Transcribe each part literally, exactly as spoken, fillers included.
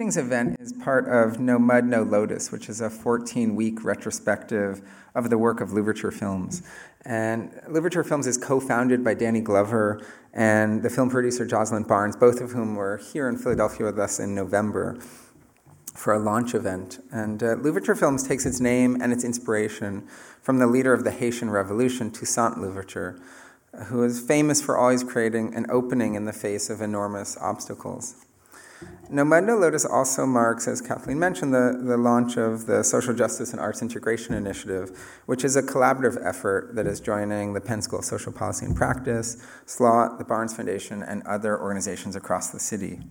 This event is part of No Mud, No Lotus, which is a fourteen-week retrospective of the work of Louverture Films. And Louverture Films is co-founded by Danny Glover and the film producer Jocelyn Barnes, both of whom were here in Philadelphia with us in November for a launch event. And uh, Louverture Films takes its name and its inspiration from the leader of the Haitian Revolution, Toussaint Louverture, who is famous for always creating an opening in the face of enormous obstacles. No Mud, No Lotus also marks, as Kathleen mentioned, the, the launch of the Social Justice and Arts Integration Initiative, which is a collaborative effort that is joining the Penn School of Social Policy and Practice, S L A W, the Barnes Foundation, and other organizations across the city.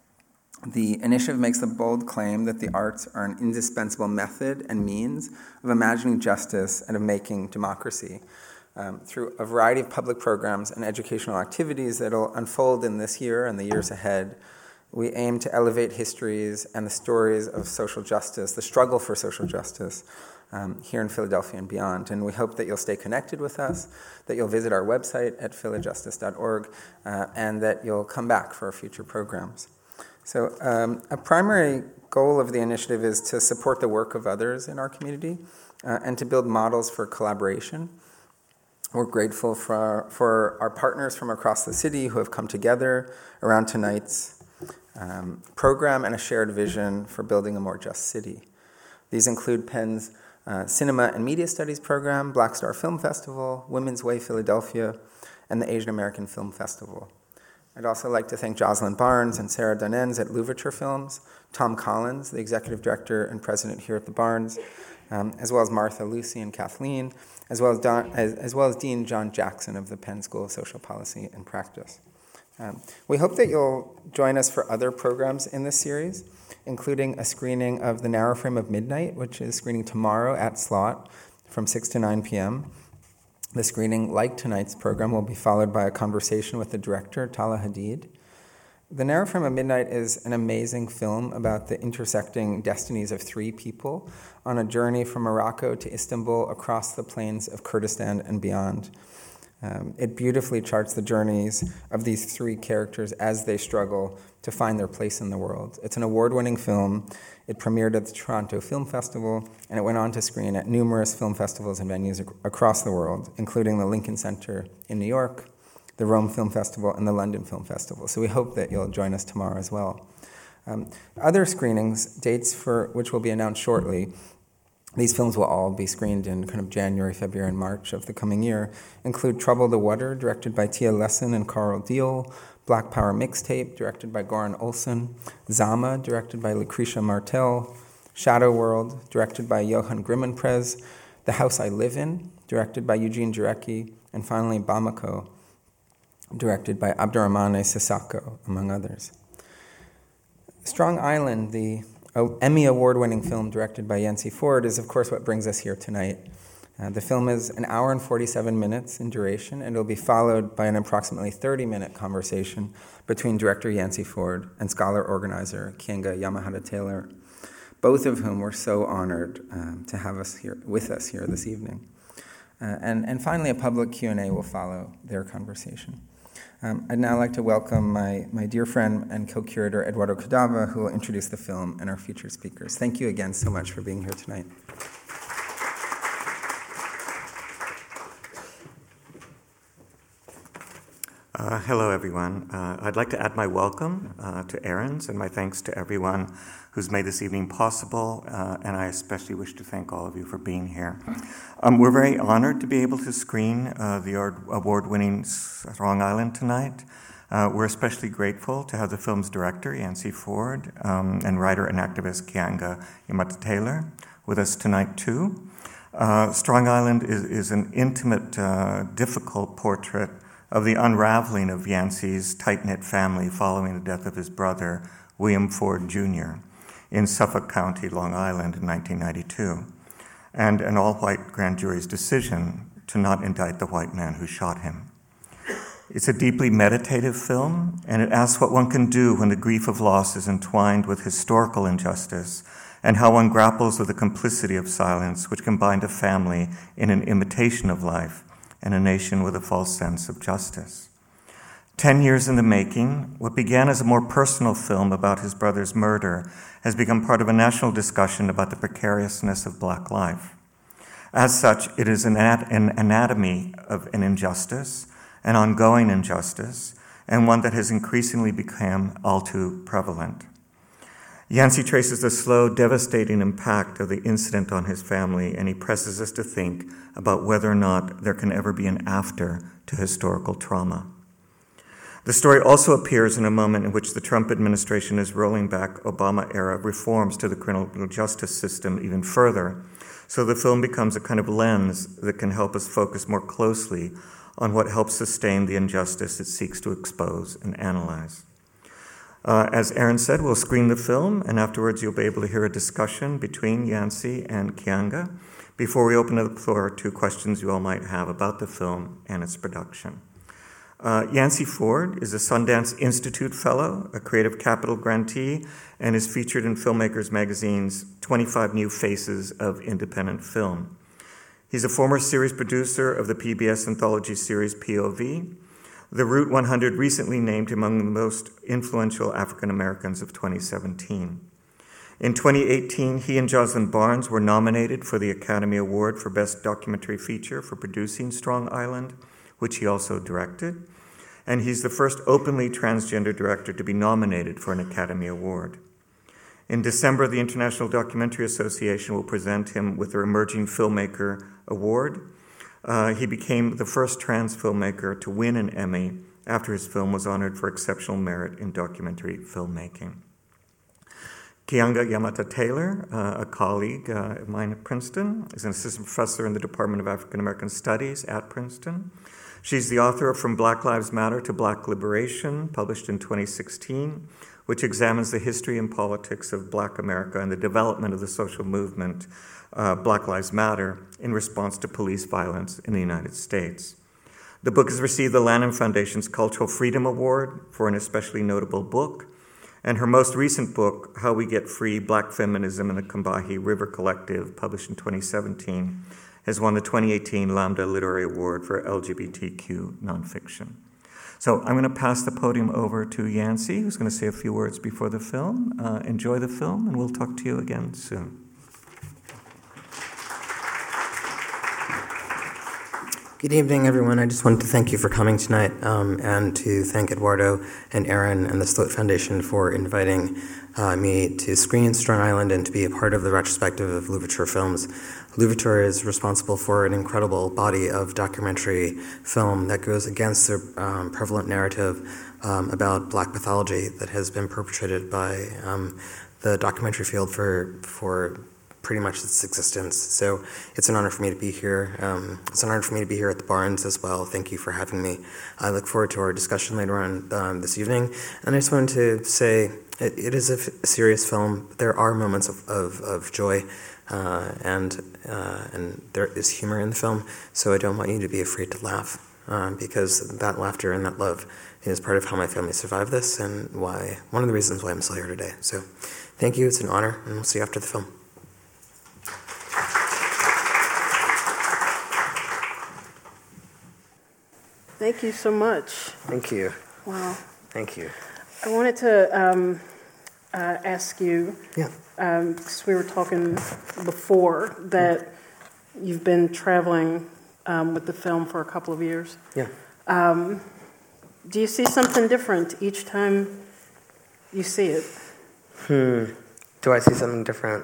The initiative makes the bold claim that the arts are an indispensable method and means of imagining justice and of making democracy. Um, through a variety of public programs and educational activities that will unfold in this year and the years ahead, we aim to elevate histories and the stories of social justice, the struggle for social justice, um, here in Philadelphia and beyond. And we hope that you'll stay connected with us, that you'll visit our website at philly justice dot org, uh, and that you'll come back for our future programs. So um, a primary goal of the initiative is to support the work of others in our community uh, and to build models for collaboration. We're grateful for our, for our partners from across the city who have come together around tonight's um, program and a shared vision for building a more just city. These include Penn's uh, Cinema and Media Studies program, Black Star Film Festival, Women's Way Philadelphia, and the Asian American Film Festival. I'd also like to thank Jocelyn Barnes and Sarah Donenz at Louverture Films, Tom Collins, the executive director and president here at the Barnes, um, as well as Martha, Lucy, and Kathleen, as well as, Don, as, as well as Dean John Jackson of the Penn School of Social Policy and Practice. Um, we hope that you'll join us for other programs in this series, including a screening of The Narrow Frame of Midnight, which is screening tomorrow at S L A W from six to nine p.m., The screening, like tonight's program, will be followed by a conversation with the director, Tala Hadid. The Narrow Frame of Midnight is an amazing film about the intersecting destinies of three people on a journey from Morocco to Istanbul across the plains of Kurdistan and beyond. Um, it beautifully charts the journeys of these three characters as they struggle to find their place in the world. It's an award-winning film. It premiered at the Toronto Film Festival, and it went on to screen at numerous film festivals and venues ac- across the world, including the Lincoln Center in New York, the Rome Film Festival, and the London Film Festival. So we hope that you'll join us tomorrow as well. Um, other screenings, dates for which will be announced shortly, these films will all be screened in kind of January, February, and March of the coming year, include Trouble the Water, directed by Tia Lesson and Carl Deal, Black Power Mixtape, directed by Goran Olsen, Zama, directed by Lucretia Martel, Shadow World, directed by Johan Grimmenprez, The House I Live In, directed by Eugene Jarecki, and finally Bamako, directed by Abdurrahmane Sissako, among others. Strong Island, the Emmy Award-winning film directed by Yancey Ford, is of course what brings us here tonight. Uh, the film is an hour and forty-seven minutes in duration, and it will be followed by an approximately thirty-minute conversation between director Yancey Ford and scholar-organizer Kienga Yamahata-Taylor, both of whom were so honored um, to have us here with us here this evening. Uh, and, and finally, a public Q and A will follow their conversation. Um, I'd now like to welcome my, my dear friend and co-curator, Eduardo Cadava, who will introduce the film and our featured speakers. Thank you again so much for being here tonight. Uh, hello, everyone. Uh, I'd like to add my welcome uh, to Aaron's and my thanks to everyone who's made this evening possible, uh, and I especially wish to thank all of you for being here. Um, we're very honored to be able to screen uh, the award-winning Strong Island tonight. Uh, we're especially grateful to have the film's director, Yancey Ford, um, and writer and activist Kienga Yamahata-Taylor with us tonight, too. Uh, Strong Island is, is an intimate, uh, difficult portrait of the unraveling of Yancey's tight-knit family following the death of his brother, William Ford Junior, in Suffolk County, Long Island in nineteen ninety-two, and an all-white grand jury's decision to not indict the white man who shot him. It's a deeply meditative film, and it asks what one can do when the grief of loss is entwined with historical injustice, and how one grapples with the complicity of silence which can bind a family in an imitation of life and a nation with a false sense of justice. Ten years in the making, what began as a more personal film about his brother's murder has become part of a national discussion about the precariousness of Black life. As such, it is an, ad- an anatomy of an injustice, an ongoing injustice, and one that has increasingly become all too prevalent. Yancey traces the slow, devastating impact of the incident on his family, and he presses us to think about whether or not there can ever be an after to historical trauma. The story also appears in a moment in which the Trump administration is rolling back Obama-era reforms to the criminal justice system even further, so the film becomes a kind of lens that can help us focus more closely on what helps sustain the injustice it seeks to expose and analyze. Uh, as Aaron said, we'll screen the film, and afterwards you'll be able to hear a discussion between Yancey and Kianga before we open up the floor to questions you all might have about the film and its production. Uh, Yancey Ford is a Sundance Institute Fellow, a Creative Capital grantee, and is featured in Filmmakers Magazine's twenty-five New Faces of Independent Film. He's a former series producer of the P B S anthology series P O V. The Route one hundred recently named him among the most influential African Americans of twenty seventeen. In twenty eighteen, he and Jocelyn Barnes were nominated for the Academy Award for Best Documentary Feature for producing Strong Island, which he also directed, and he's the first openly transgender director to be nominated for an Academy Award. In December, the International Documentary Association will present him with their Emerging Filmmaker Award. Uh, he became the first trans filmmaker to win an Emmy after his film was honored for exceptional merit in documentary filmmaking. Kianga Yamata-Taylor, uh, a colleague uh, of mine at Princeton, is an assistant professor in the Department of African American Studies at Princeton. She's the author of From Black Lives Matter to Black Liberation, published in twenty sixteen, which examines the history and politics of Black America and the development of the social movement uh, Black Lives Matter in response to police violence in the United States. The book has received the Lanham Foundation's Cultural Freedom Award for an especially notable book, and her most recent book, How We Get Free, Black Feminism in the Combahee River Collective, published in twenty seventeen, has won the twenty eighteen Lambda Literary Award for L G B T Q nonfiction. So I'm going to pass the podium over to Yancey, who's going to say a few words before the film. Uh, enjoy the film, and we'll talk to you again soon. Good evening, everyone. I just wanted to thank you for coming tonight, um, and to thank Eduardo and Aaron and the Sloat Foundation for inviting uh, me to screen Strong Island and to be a part of the retrospective of Louverture Films. Louverture is responsible for an incredible body of documentary film that goes against the um, prevalent narrative um, about Black pathology that has been perpetrated by um, the documentary field for for pretty much its existence. So it's an honor for me to be here. Um, it's an honor for me to be here at the Barnes as well. Thank you for having me. I look forward to our discussion later on um, this evening. And I just wanted to say it, it is a, f- a serious film. But there are moments of, of, of joy, uh, and uh, and there is humor in the film. So I don't want you to be afraid to laugh, um, because that laughter and that love is part of how my family survived this, and why one of the reasons why I'm still here today. So thank you. It's an honor, and we'll see you after the film. Thank you so much. Thank you. Wow. Thank you. I wanted to um, uh, ask you, Yeah. um, because we were talking before, that you've been traveling um, with the film for a couple of years. Yeah. Um, do you see something different each time you see it? Hmm. Do I see something different?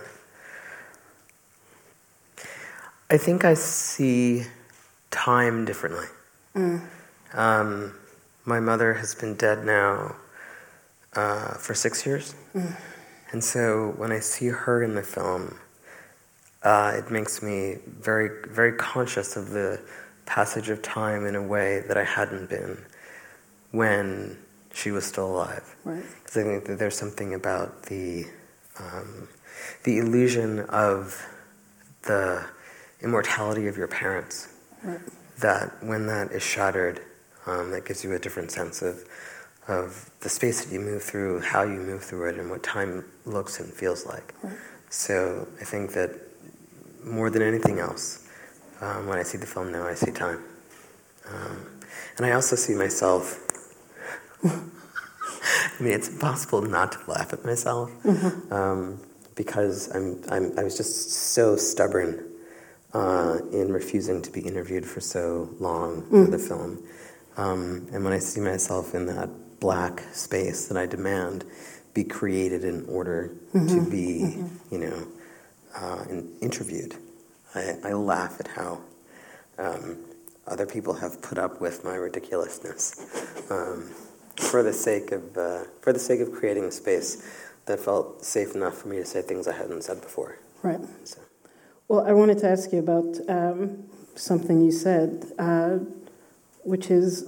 I think I see time differently. Mm. Um, my mother has been dead now uh, for six years. Mm. And so when I see her in the film, uh, it makes me very, very conscious of the passage of time in a way that I hadn't been when she was still alive. Right. Because I think that there's something about the um, the illusion of the immortality of your parents, Right. that when that is shattered, um, that gives you a different sense of of the space that you move through, how you move through it, and what time looks and feels like. Right. So I think that more than anything else, um, when I see the film now, I see time. Um, and I also see myself I mean, it's impossible not to laugh at myself mm-hmm. um, because I'm, I'm I was just so stubborn uh, in refusing to be interviewed for so long mm. for the film. Um, and when I see myself in that black space that I demand be created in order mm-hmm. to be, mm-hmm. you know, uh, interviewed, I, I laugh at how um, other people have put up with my ridiculousness um, for the sake of uh, for the sake of creating a space that felt safe enough for me to say things I hadn't said before. Right. So. Well, I wanted to ask you about um, something you said, uh, which is,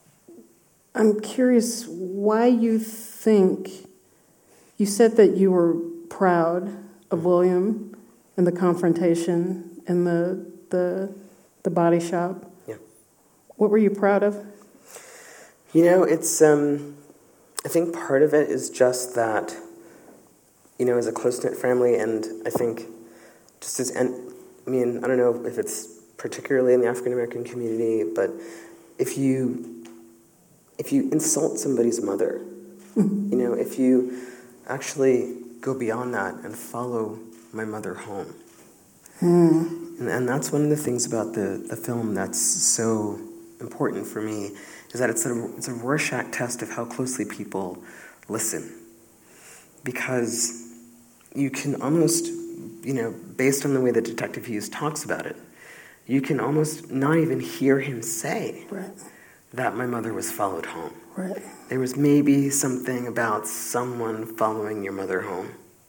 I'm curious why you think, you said that you were proud of William and the confrontation and the the the body shop. Yeah. What were you proud of? You know, it's, um, I think part of it is just that, you know, as a close-knit family, and I think just as, and I mean, I don't know if it's particularly in the African-American community, but if you, if you insult somebody's mother, you know, if you actually go beyond that and follow my mother home. Mm. And, and that's one of the things about the, the film that's so important for me, is that it's a, it's a Rorschach test of how closely people listen. Because you can almost, you know, based on the way that Detective Hughes talks about it, you can almost not even hear him say right. that my mother was followed home. Right. There was maybe something about someone following your mother home.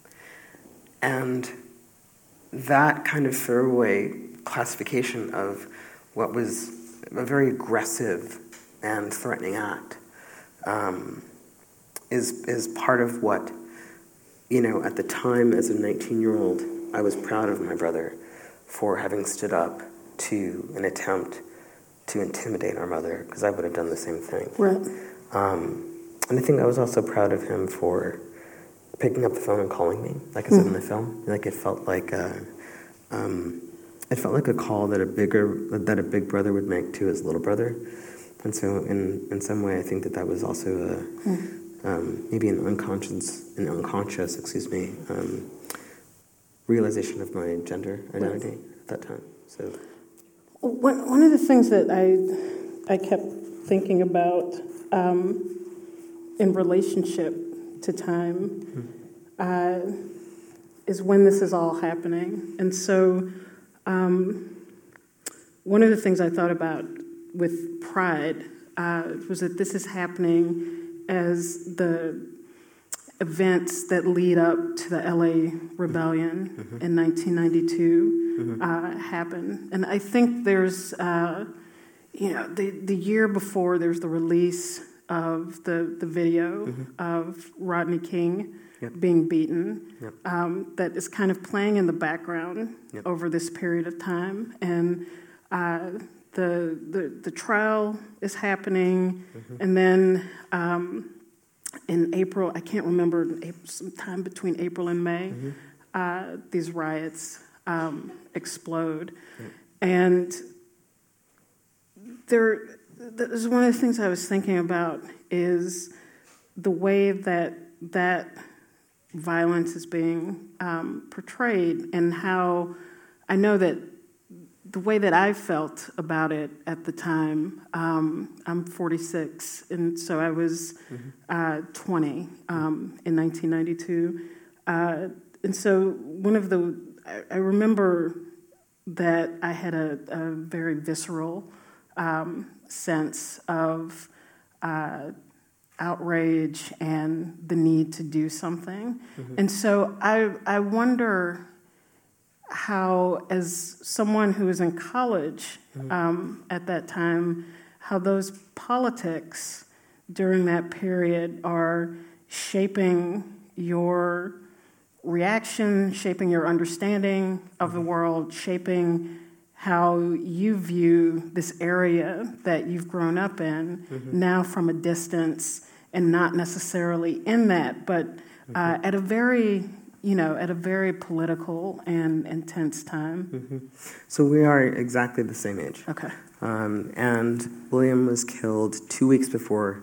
And that kind of throwaway classification of what was a very aggressive and threatening act um, is is part of what, you know, at the time as a nineteen-year-old, I was proud of my brother for having stood up to an attempt to intimidate our mother, because I would have done the same thing. Right. Um, and I think I was also proud of him for picking up the phone and calling me, like I said mm. in the film. Like it felt like a, um, it felt like a call that a bigger that a big brother would make to his little brother. And so, in, in some way, I think that that was also a, mm. um, maybe an unconscious, an unconscious, excuse me, um, realization of my gender identity right. at that time. So, one one of the things that I I kept thinking about um, in relationship to time mm. uh, is when this is all happening, and so um, one of the things I thought about with Pride uh, was that this is happening as the events that lead up to the L A Rebellion mm-hmm. in nineteen ninety-two mm-hmm. uh, happen. And I think there's, uh, you know, the, the year before there's the release of the, the video mm-hmm. of Rodney King yep. being beaten yep. um, that is kind of playing in the background yep. over this period of time. And uh, the, the, the trial is happening, mm-hmm. and then um, in April, I can't remember, sometime between April and May, mm-hmm. uh, these riots um, explode. Yep. And there, this is one of the things I was thinking about is the way that that violence is being um, portrayed, and how I know that the way that I felt about it at the time, um, I'm forty-six, and so I was mm-hmm. uh, twenty um, in nineteen ninety-two. Uh, and so one of the, I, I remember that I had a, a very visceral um, sense of uh, outrage and the need to do something. Mm-hmm. And so I, I wonder how, as someone who was in college mm-hmm. um, at that time, how those politics during that period are shaping your reaction, shaping your understanding of mm-hmm. the world, shaping how you view this area that you've grown up in mm-hmm. now from a distance, and not necessarily in that, but uh, mm-hmm. at a very you know, at a very political and intense time. Mm-hmm. So we are exactly the same age. Okay. Um, and William was killed two weeks before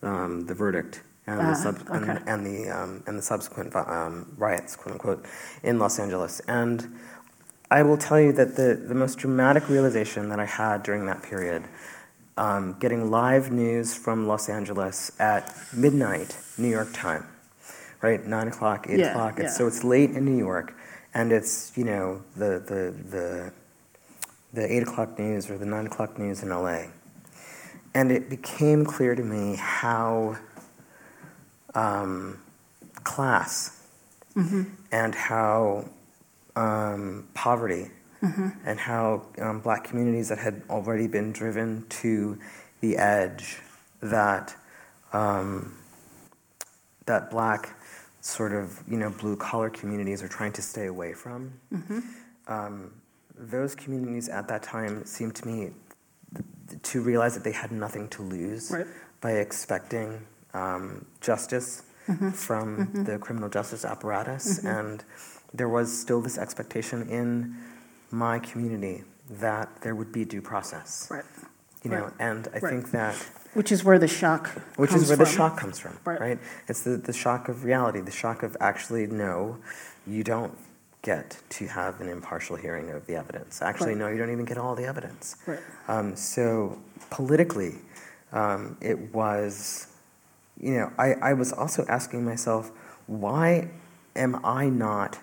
um, the verdict and Ah, the sub- okay. and, and the um, and the subsequent um, riots, quote unquote, in Los Angeles. And I will tell you that the, the most dramatic realization that I had during that period, um, getting live news from Los Angeles at midnight, New York time, right, nine o'clock, eight Yeah, o'clock. It's, yeah. So it's late in New York, and it's you know the the the the eight o'clock news or the nine o'clock news in L A. And it became clear to me how um, class mm-hmm. and how um, poverty mm-hmm. and how um, black communities that had already been driven to the edge that um, that black sort of you know blue collar communities are trying to stay away from. Mm-hmm. Um, those communities at that time seemed to me to realize that they had nothing to lose right. by expecting um, justice mm-hmm. from mm-hmm. the criminal justice apparatus. Mm-hmm. And there was still this expectation in my community that there would be due process. Right. You know, right. and I right. think that... Which is where the shock Which comes is where from. the shock comes from, right? right? It's the, the shock of reality, the shock of actually, no, you don't get to have an impartial hearing of the evidence. Actually, right. no, you don't even get all the evidence. Right. Um, so politically, um, it was, you know, I, I was also asking myself, why am I not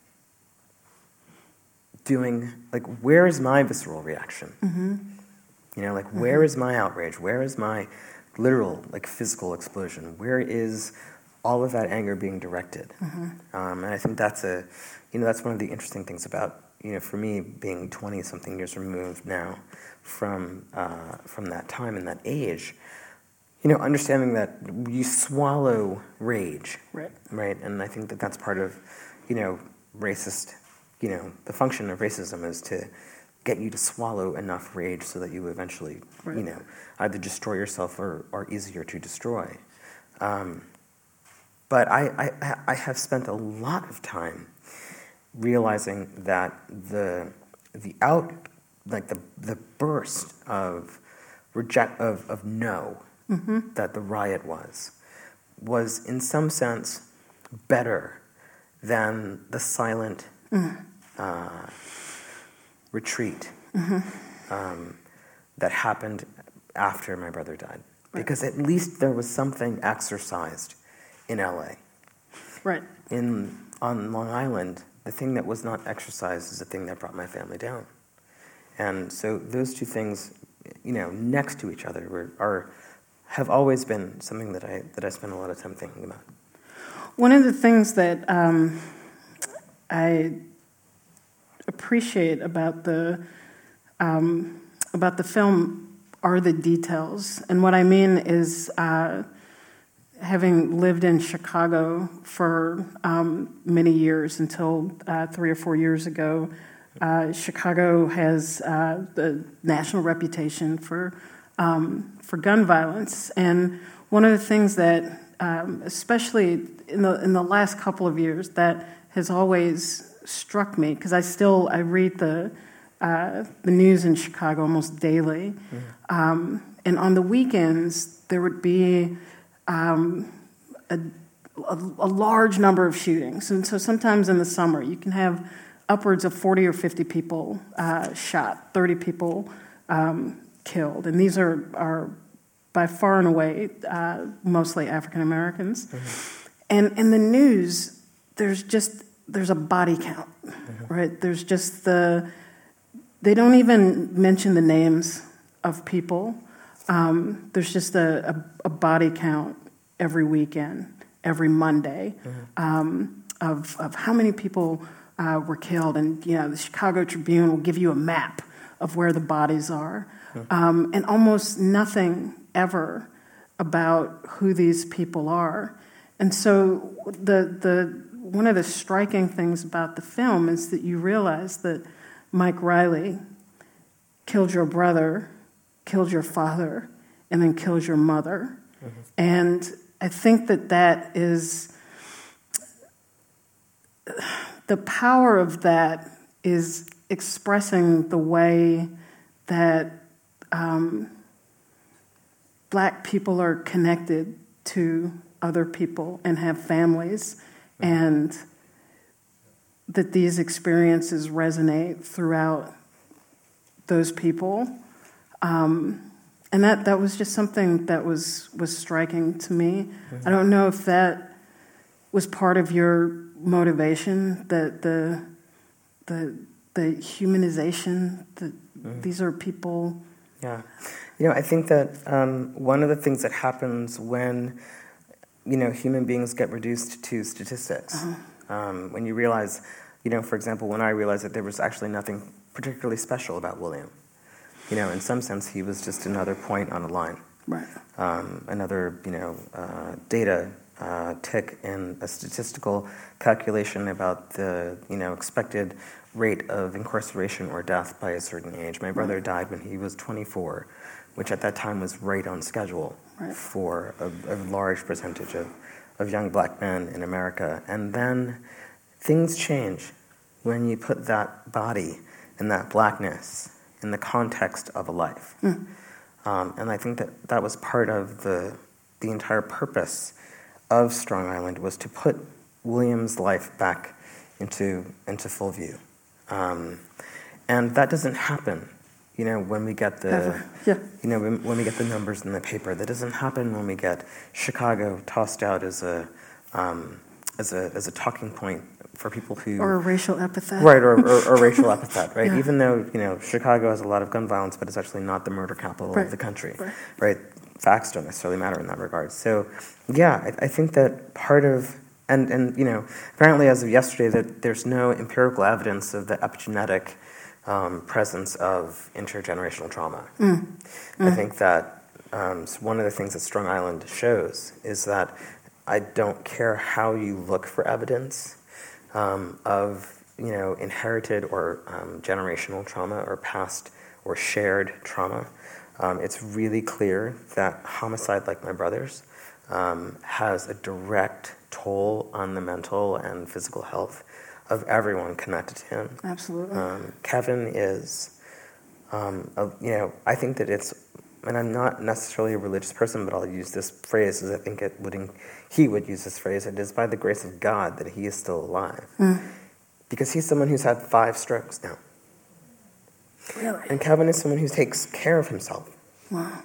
doing, like, where is my visceral reaction? Mm-hmm. You know, like, mm-hmm. where is my outrage? Where is my literal, like, physical explosion? Where is all of that anger being directed? Mm-hmm. Um, and I think that's a, you know, that's one of the interesting things about, you know, for me being twenty-something years removed now from uh, from that time and that age, you know, understanding that you swallow rage, right? Right, and I think that that's part of, you know, racist, you know, the function of racism is to get you to swallow enough rage so that you eventually, right. you know, either destroy yourself or are easier to destroy. Um, but I, I, I have spent a lot of time realizing that the the out like the the burst of reject of, of no mm-hmm. that the riot was was in some sense better than the silent mm. uh, retreat mm-hmm. um, that happened after my brother died. Right. Because at least there was something exercised in L A. Right. In on Long Island, the thing that was not exercised is the thing that brought my family down. And so those two things, you know, next to each other were, are have always been something that I that I spend a lot of time thinking about. One of the things that um, I appreciate about the um, about the film are the details, and what I mean is, uh, having lived in Chicago for um, many years until uh, three or four years ago, uh, Chicago has uh, the national reputation for um, for gun violence, and one of the things that, um, especially in the in the last couple of years, that has always struck me, because I still I read the uh, the news in Chicago almost daily, mm-hmm. um, and on the weekends there would be um, a, a, a large number of shootings, and so sometimes in the summer you can have upwards of forty or fifty people uh, shot, thirty people um, killed, and these are are by far and away uh, mostly African Americans, mm-hmm. and in the news there's just there's a body count, mm-hmm. right? There's just the, they don't even mention the names of people. Um, there's just a, a, a body count every weekend, every Monday, mm-hmm. um, of of how many people uh, were killed. And, you know, the Chicago Tribune will give you a map of where the bodies are. Mm-hmm. Um, and almost nothing ever about who these people are. And so the the one of the striking things about the film is that you realize that Mike Riley killed your brother, killed your father, and then killed your mother. Mm-hmm. And I think that that is, the power of that is expressing the way that um, Black people are connected to other people and have families, and that these experiences resonate throughout those people. Um, and that, that was just something that was, was striking to me. Mm-hmm. I don't know if that was part of your motivation, that the the the humanization, that mm-hmm. these are people. Yeah. You know, I think that um, one of the things that happens when, you know, human beings get reduced to statistics, uh-huh. um, when you realize, you know, for example, when I realized that there was actually nothing particularly special about William. You know, in some sense, he was just another point on a line. Right. Um, another, you know, uh, data uh, tick in a statistical calculation about the, you know, expected rate of incarceration or death by a certain age. My brother right. died when he was twenty-four, which at that time was right on schedule right. for a, a large percentage of, of young black men in America. And then things change when you put that body and that blackness in the context of a life. Mm. Um, and I think that that was part of the the entire purpose of Strong Island, was to put William's life back into into full view. Um, and that doesn't happen, you know, when we get the, yeah. you know, when, when we get the numbers in the paper. That doesn't happen when we get Chicago tossed out as a um, as a as a talking point for people who... Or a racial epithet. Right, or, or, or racial epithet, right? Yeah. Even though, you know, Chicago has a lot of gun violence, but it's actually not the murder capital right. of the country, right. right? Facts don't necessarily matter in that regard. So, yeah, I, I think that part of... And, and, you know, apparently as of yesterday, that there's no empirical evidence of the epigenetic um, presence of intergenerational trauma. Mm. Mm. I think that um, one of the things that Strong Island shows is that I don't care how you look for evidence um, of, you know, inherited or um, generational trauma or past or shared trauma. Um, it's really clear that homicide like my brother's um, has a direct toll on the mental and physical health of everyone connected to him. Absolutely. Um, Kevin is, um, a, you know, I think that it's, and I'm not necessarily a religious person, but I'll use this phrase as I think it would, he would use this phrase, it is by the grace of God that he is still alive. Mm. Because he's someone who's had five strokes now. Really? And Kevin is someone who takes care of himself. Wow.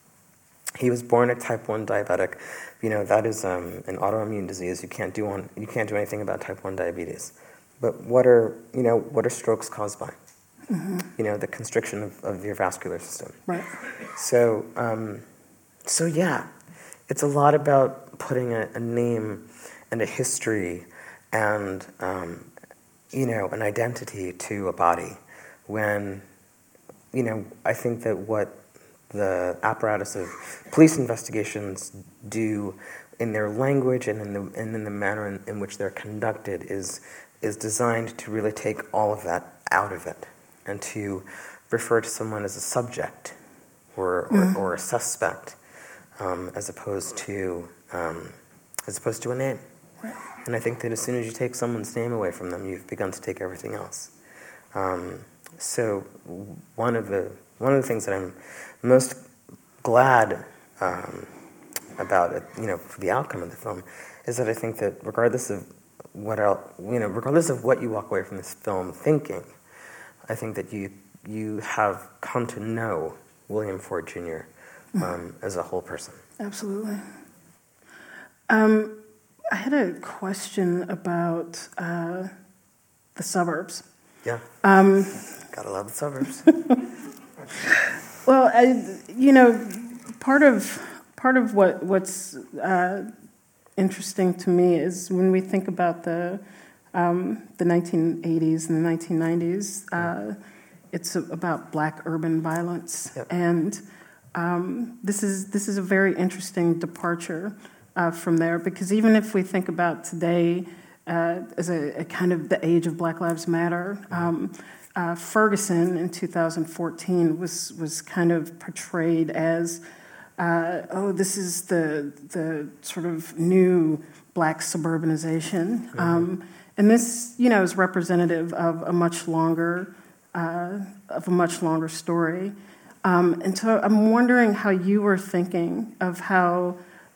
He was born a type one diabetic. You know, that is um, an autoimmune disease. You can't do one, you can't do anything about type one diabetes. But what are, you know, what are strokes caused by? Mm-hmm. You know, the constriction of, of your vascular system. Right. So, um, so yeah, it's a lot about putting a, a name and a history and, um, you know, an identity to a body. When, you know, I think that what the apparatus of police investigations do in their language and in the and in the manner in, in which they're conducted is is designed to really take all of that out of it and to refer to someone as a subject or or, mm. or a suspect um, as opposed to um, as opposed to a name. Right. And I think that as soon as you take someone's name away from them, you've begun to take everything else. Um, so one of the one of the things that I'm most glad um, about it, you know, for the outcome of the film, is that I think that regardless of what else, you know, regardless of what you walk away from this film thinking, I think that you you have come to know William Ford Junior Um, mm-hmm. as a whole person. Absolutely. Um, I had a question about uh, the suburbs. Yeah. Um, Gotta love the suburbs. Well, I, you know, part of part of what what's uh, interesting to me is when we think about the um, the nineteen eighties and the nineteen nineties. Uh, it's about Black urban violence, yep. and um, this is this is a very interesting departure uh, from there, because even if we think about today uh, as a, a kind of the age of Black Lives Matter. Um, Uh, Ferguson in two thousand fourteen was was kind of portrayed as, uh, oh, this is the the sort of new Black suburbanization, mm-hmm. um, and this, you know, is representative of a much longer uh, of a much longer story, um, and so I'm wondering how you were thinking of how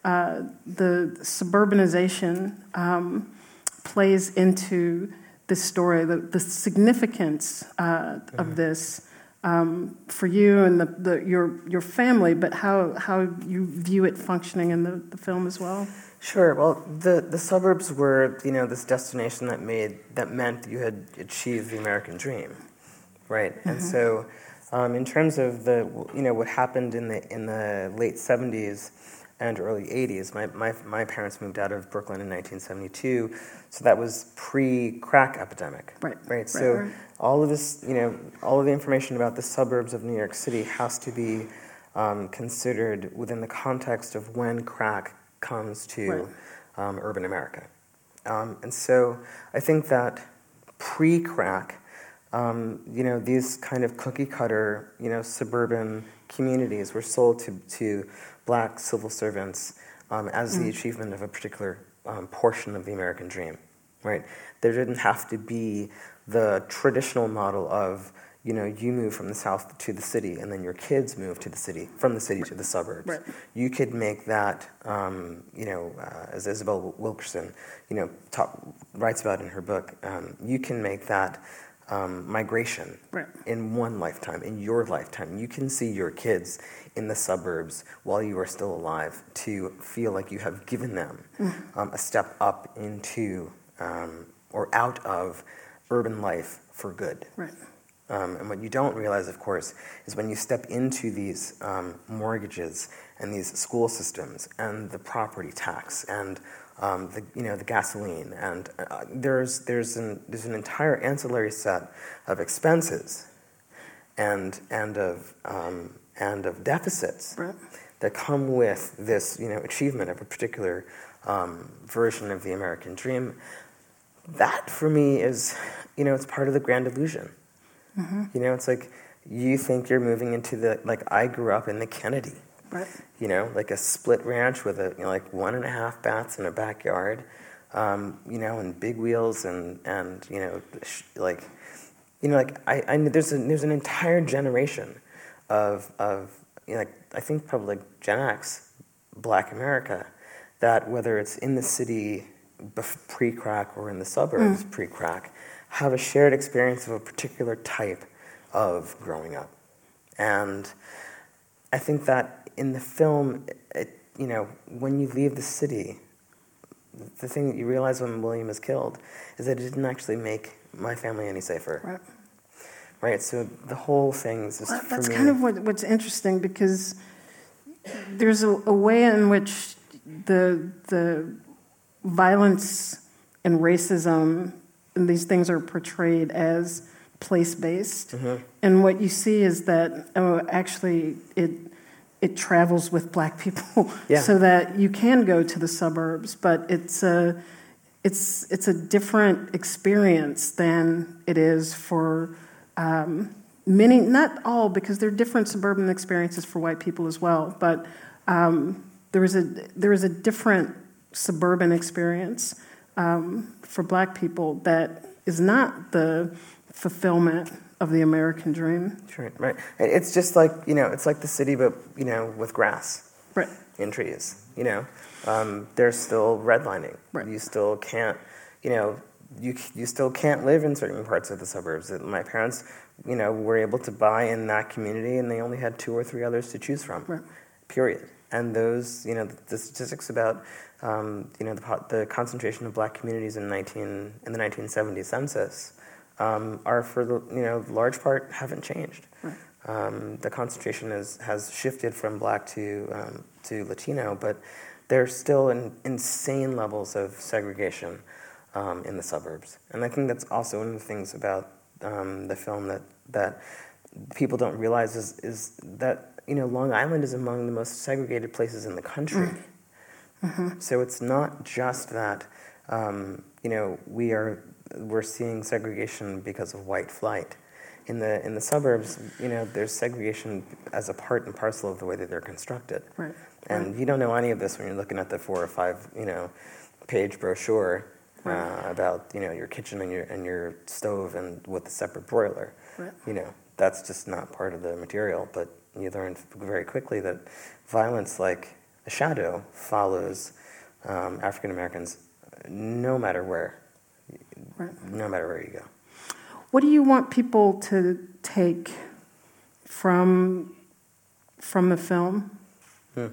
uh, the suburbanization um, plays into this story, the, the significance uh, mm-hmm. of this um, for you and the, the, your your family, but how, how you view it functioning in the, the film as well. Sure. Well, the, the suburbs were, you know, this destination that made that meant you had achieved the American dream, right? Mm-hmm. And so, um, in terms of the, you know, what happened in the in the late seventies and early eighties, my my my parents moved out of Brooklyn in nineteen seventy-two, so that was pre-crack epidemic, right? Right. So right. all of this, you know, all of the information about the suburbs of New York City has to be um, considered within the context of when crack comes to right. um, urban America. Um, and so I think that pre-crack, um, you know, these kind of cookie-cutter, you know, suburban communities were sold to, to black civil servants um, as mm. the achievement of a particular um, portion of the American dream, right? There didn't have to be the traditional model of, you know, you move from the south to the city, and then your kids move to the city, from the city to the suburbs. Right. You could make that, um, you know, uh, as Isabel Wilkerson, you know, talk, writes about in her book, um, you can make that um, migration right. in one lifetime, in your lifetime. You can see your kids in the suburbs while you are still alive to feel like you have given them mm. um, a step up into um, or out of urban life for good. Right. Um, and what you don't realize, of course, is when you step into these um, mortgages and these school systems and the property tax and um, the you know the gasoline and uh, there's there's an there's an entire ancillary set of expenses and and of um, and of deficits right. that come with this you know achievement of a particular um, version of the American dream. That for me is you know it's part of the grand illusion. Mm-hmm. You know, it's like you think you're moving into the, like I grew up in the Kennedy. Right. You know, like a split ranch with a, you know, like one and a half baths in a backyard, um, you know, and big wheels and, and you know, sh- like, you know, like I, I there's, a, there's an entire generation of, of you know, like I think probably like Gen X, Black America, that whether it's in the city pre-crack or in the suburbs mm. pre-crack, have a shared experience of a particular type of growing up. And I think that in the film, it, you know, when you leave the city, the thing that you realize when William is killed is that it didn't actually make my family any safer. Right. Right, so the whole thing is just well, for that's me... kind of what, what's interesting because there's a, a way in which the the violence and racism and these things are portrayed as place-based, mm-hmm. and what you see is that oh, actually it it travels with Black people, yeah. so that you can go to the suburbs, but it's a it's it's a different experience than it is for um, many, not all, because there are different suburban experiences for white people as well, but um, there is a there is a different suburban experience. Um, for Black people that is not the fulfillment of the American dream. Right, right. It's just like, you know, it's like the city, but, you know, with grass. Right. And trees, you know. Um, there's still redlining. Right. You still can't, you know, you you still can't live in certain parts of the suburbs. My parents, you know, were able to buy in that community and they only had two or three others to choose from, right. period. And those, you know, the, the statistics about Um, you know, the, the concentration of Black communities in nineteen in the nineteen seventy census um, are for the you know large part haven't changed. Right. Um, the concentration is has shifted from Black to um, to Latino, but there's still in, insane levels of segregation um, in the suburbs, and I think that's also one of the things about um, the film that that people don't realize is is that you know Long Island is among the most segregated places in the country. Mm. Mm-hmm. So it's not just that, um, you know, we are we're seeing segregation because of white flight. In the in the suburbs, you know, there's segregation as a part and parcel of the way that they're constructed. Right. And right. you don't know any of this when you're looking at the four or five, you know, page brochure right. uh, about you know your kitchen and your and your stove and with a separate broiler. Right. You know, that's just not part of the material. But you learn very quickly that violence like a shadow follows um, African Americans no matter where, right. no matter where you go. What do you want people to take from from the film? Hmm.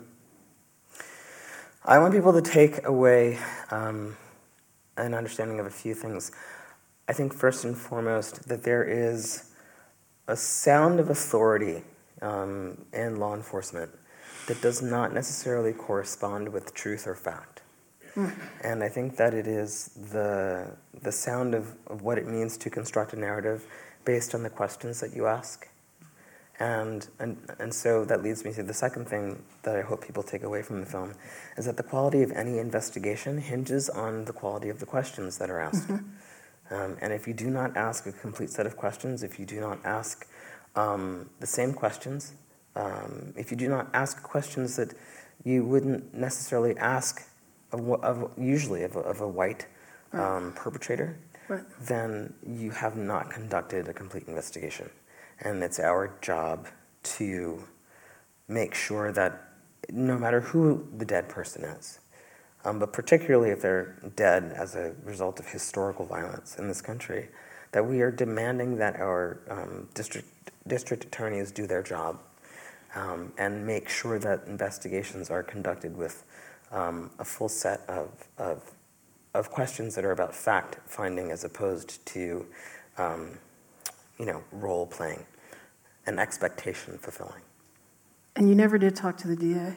I want people to take away um, an understanding of a few things. I think first and foremost that there is a sound of authority um, in law enforcement that does not necessarily correspond with truth or fact. Mm. And I think that it is the the sound of, of what it means to construct a narrative based on the questions that you ask. And, and and so that leads me to the second thing that I hope people take away from the film, is that the quality of any investigation hinges on the quality of the questions that are asked. Mm-hmm. Um, and if you do not ask a complete set of questions, if you do not ask um, the same questions, um, if you do not ask questions that you wouldn't necessarily ask of, of usually of a, of a white um, perpetrator, right. then you have not conducted a complete investigation. And it's our job to make sure that no matter who the dead person is, um, but particularly if they're dead as a result of historical violence in this country, that we are demanding that our um, district district attorneys do their job um, and make sure that investigations are conducted with um, a full set of, of of questions that are about fact finding as opposed to um, you know, role playing and expectation fulfilling. And you never did talk to the D A?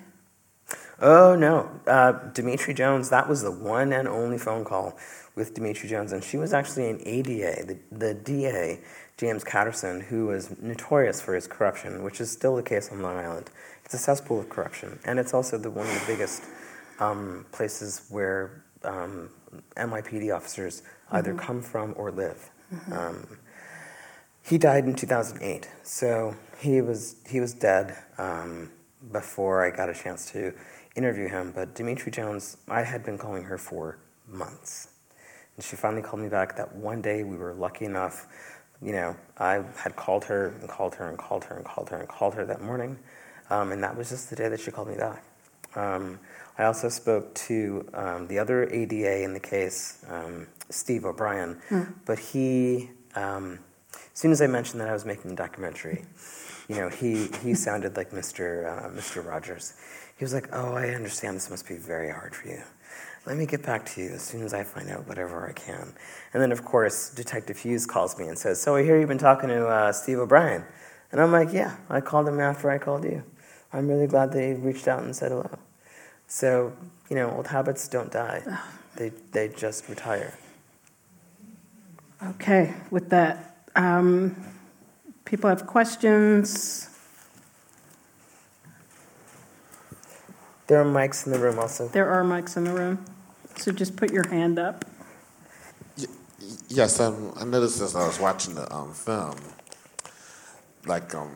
Oh, no. Uh, Demetri Jones, that was the one and only phone call with Demetri Jones. And she was actually an A D A, the, the D A, James Catterson, who was notorious for his corruption, which is still the case on Long Island. It's a cesspool of corruption. And it's also the, one of the biggest um, places where um, N Y P D officers either mm-hmm. come from or live. Mm-hmm. Um, He died in two thousand eight, so he was he was dead um, before I got a chance to interview him. But Demetri Jones, I had been calling her for months, and she finally called me back. That one day we were lucky enough, you know, I had called her and called her and called her and called her and called her that morning, um, and that was just the day that she called me back. Um, I also spoke to um, the other A D A in the case, um, Steve O'Brien, mm. but he. Um, As soon as I mentioned that I was making a documentary, you know, he, he sounded like Mister Uh, Mister Rogers. He was like, "Oh, I understand this must be very hard for you. Let me get back to you as soon as I find out whatever I can." And then, of course, Detective Hughes calls me and says, "So I hear you've been talking to uh, Steve O'Brien." And I'm like, "Yeah, I called him after I called you. I'm really glad they reached out and said hello." So, you know, old habits don't die. They, they just retire. Okay, with that. Um, people have questions. There are mics in the room also. There are mics in the room. So just put your hand up. Yes, um, I noticed as I was watching the um, film, like, um,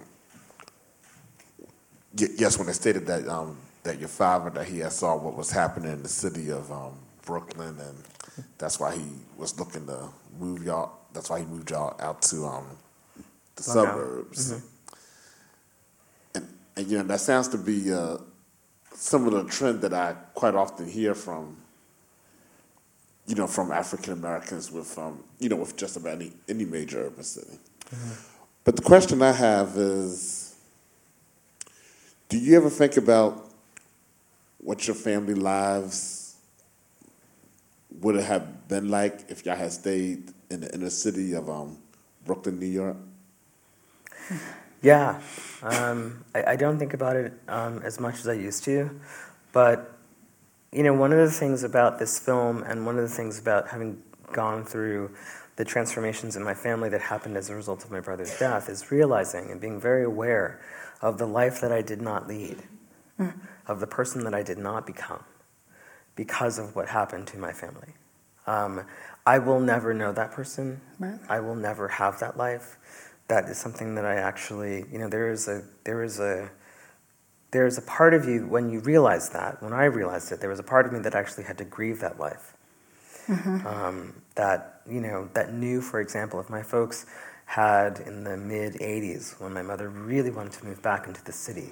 y- yes, when they stated that um, that your father, that he had saw what was happening in the city of um, Brooklyn, and that's why he was looking to move y'all. That's why he moved y'all out to um, the oh, suburbs. Mm-hmm. And, and, you know, that sounds to be uh, some of the trend that I quite often hear from, you know, from African Americans with, um, you know, with just about any, any major urban city. Mm-hmm. But the question I have is, do you ever think about what your family lives would have been like if y'all had stayed in the inner city of um, Brooklyn, New York? Yeah. Um, I, I don't think about it um, as much as I used to. But, you know, one of the things about this film and one of the things about having gone through the transformations in my family that happened as a result of my brother's death is realizing and being very aware of the life that I did not lead, mm. of the person that I did not become because of what happened to my family. Um, I will never know that person. Right. I will never have that life. That is something that I actually, you know, there is a there is a there is a part of you when you realize that. When I realized it, there was a part of me that actually had to grieve that life. Mm-hmm. Um, that you know that knew, for example, if my folks had in the mid eighties when my mother really wanted to move back into the city,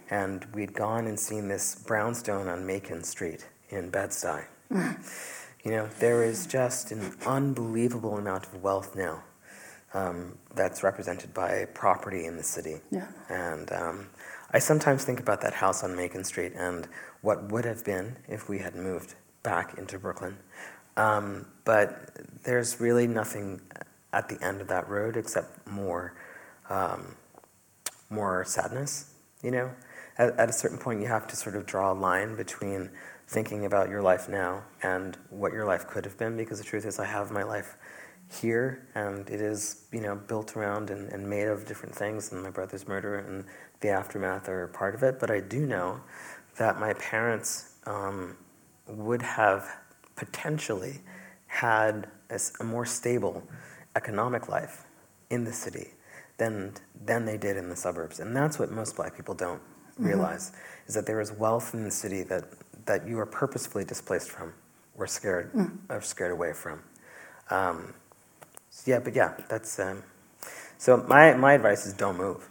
and we'd gone and seen this brownstone on Macon Street in Bed-Stuy. You know, there is just an unbelievable amount of wealth now um, that's represented by property in the city. Yeah. And um, I sometimes think about that house on Macon Street and what would have been if we had moved back into Brooklyn. Um, but there's really nothing at the end of that road except more, um, more sadness, you know? At, at a certain point, you have to sort of draw a line between thinking about your life now and what your life could have been, because the truth is I have my life here, and it is, you know, built around and, and made of different things, and my brother's murder and the aftermath are part of it. But I do know that my parents um, would have potentially had a, a more stable economic life in the city than than they did in the suburbs. And that's what most black people don't realize, mm-hmm. is that there is wealth in the city that, that you are purposefully displaced from or scared mm. or scared away from. Um, so yeah, but yeah, that's um, so my, my advice is don't move.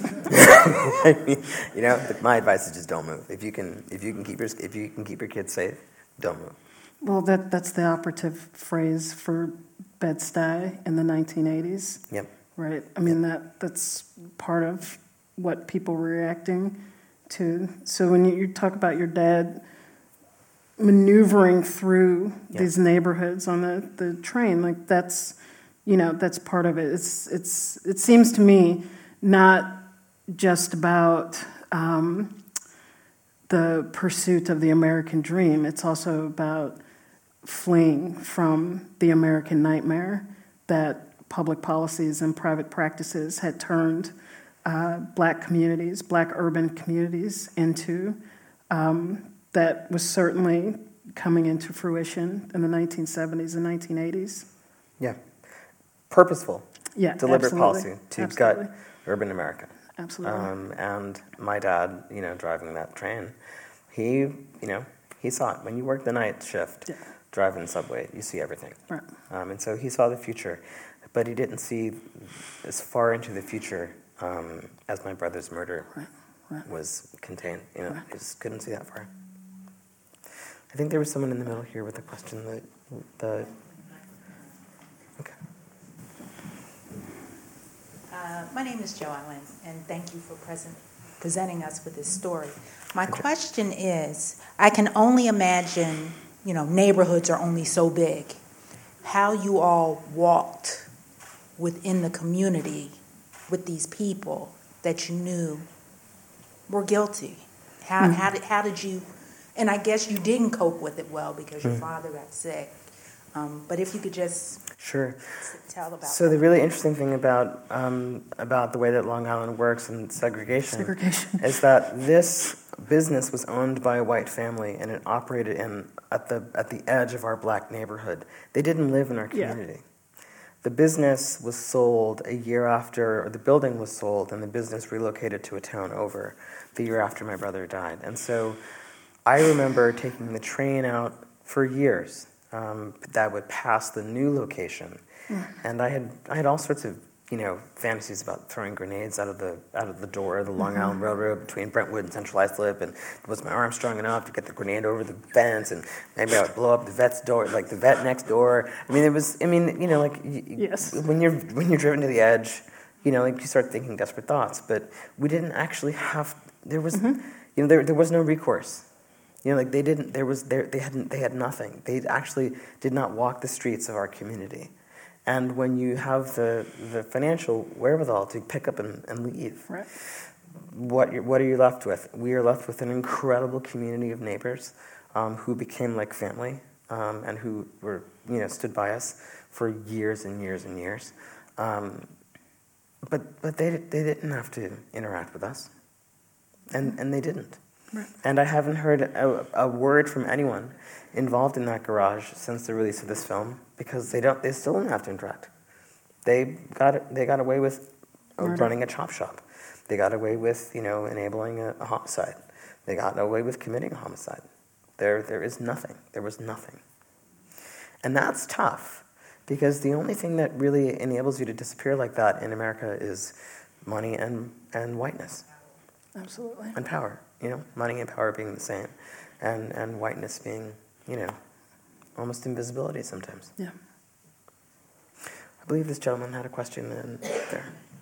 I mean, you know, my advice is just don't move. If you can if you can keep your if you can keep your kids safe, don't move. Well, that that's the operative phrase for Bed-Stuy in the nineteen eighties. Yep. Right. I mean, that that's part of what people were reacting to. So when you, you talk about your dad maneuvering through yep. these neighborhoods on the, the train, like that's, you know, that's part of it. It's it's it seems to me not just about um, the pursuit of the American dream. It's also about fleeing from the American nightmare that public policies and private practices had turned uh, black communities, black urban communities into. Um, that was certainly coming into fruition in the nineteen seventies and nineteen eighties. Yeah. Purposeful. Yeah, deliberate absolutely. policy to Absolutely. gut urban America. Absolutely. Um, and my dad, you know, driving that train, he, you know, he saw it. When you work the night shift, yeah. driving the subway, you see everything. Right. Um, and so he saw the future, but he didn't see as far into the future um, as my brother's murder right. Right. was contained. You know, right. he just couldn't see that far. I think there was someone in the middle here with a question. That the okay. Uh, my name is Jo Allen, and thank you for present, presenting us with this story. My question is, I can only imagine, you know, neighborhoods are only so big, how you all walked within the community with these people that you knew were guilty. How, mm-hmm. how, did, how did you, and I guess you didn't cope with it well because your mm-hmm. father got sick. Um, but if you could just sure tell about so that. The really interesting thing about um, about the way that Long Island works and segregation, segregation is that this business was owned by a white family and it operated in at the at the edge of our black neighborhood. They didn't live in our community. Yeah. The business was sold a year after, or the building was sold, and the business relocated to a town over the year after my brother died. And so I remember taking the train out for years. Um, that would pass the new location, mm. and I had I had all sorts of you know fantasies about throwing grenades out of the out of the door of the Long mm-hmm. Island Railroad between Brentwood and Central Islip, and was my arm strong enough to get the grenade over the fence, and maybe I would blow up the vet's door, like the vet next door. I mean, it was I mean you know like y- yes. when you're when you're driven to the edge, you know like you start thinking desperate thoughts. But we didn't actually have there was mm-hmm. you know there there was no recourse. You know, like they didn't. There was there. They hadn't. They had nothing. They actually did not walk the streets of our community. And when you have the, the financial wherewithal to pick up and, and leave, right. what you're, what are you left with? We are left with an incredible community of neighbors um, who became like family um, and who were you know stood by us for years and years and years. Um, but but they they didn't have to interact with us, and and they didn't. Right. And I haven't heard a, a word from anyone involved in that garage since the release of this film, because they don't. They still don't have to interact. They got they got away with Murder. running a chop shop. They got away with you know enabling a, a homicide. They got away with committing a homicide. There there is nothing. There was nothing. And that's tough, because the only thing that really enables you to disappear like that in America is money and and whiteness. Absolutely. And power, you know, money and power being the same, and, and whiteness being, you know, almost invisibility sometimes. Yeah. I believe this gentleman had a question in there.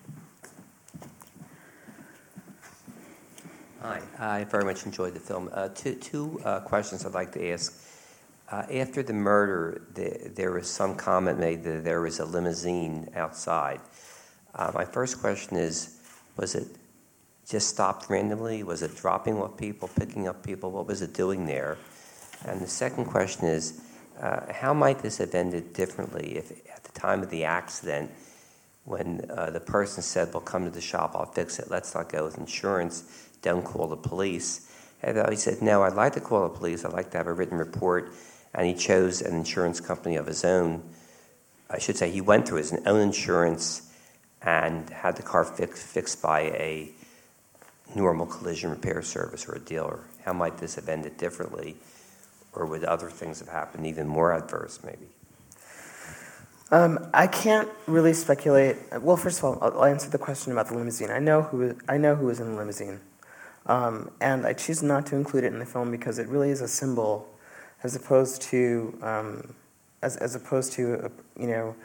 Hi, I very much enjoyed the film. Uh, two two uh, questions I'd like to ask. Uh, after the murder, the, there was some comment made that there was a limousine outside. Uh, my first question is, was it just stopped randomly? Was it dropping off people, picking up people? What was it doing there? And the second question is, uh, how might this have ended differently if at the time of the accident, when uh, the person said, well, come to the shop, I'll fix it, let's not go with insurance, don't call the police. And he said, no, I'd like to call the police, I'd like to have a written report, and he chose an insurance company of his own. I should say he went through his own insurance and had the car fix, fixed by a normal collision repair service or a dealer. How might this have ended differently? Or would other things have happened even more adverse, maybe? Um, I can't really speculate. Well, first of all, I'll, I'll answer the question about the limousine. I know who I know who was in the limousine, um, and I choose not to include it in the film because it really is a symbol, as opposed to um, as as opposed to a, you know,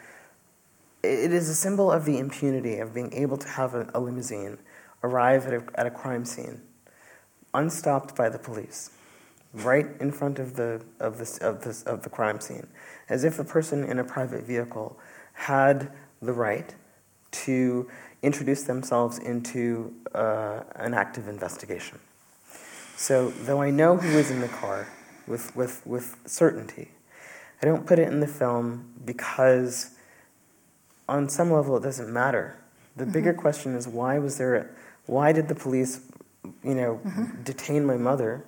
it is a symbol of the impunity of being able to have a, a limousine arrive at a, at a crime scene, unstopped by the police, right in front of the of this of this of the crime scene, as if a person in a private vehicle had the right to introduce themselves into uh, an active investigation. So, though I know who is in the car with with with certainty, I don't put it in the film because, on some level, it doesn't matter. The mm-hmm. bigger question is, why was there? A, why did the police, you know, mm-hmm. detain my mother?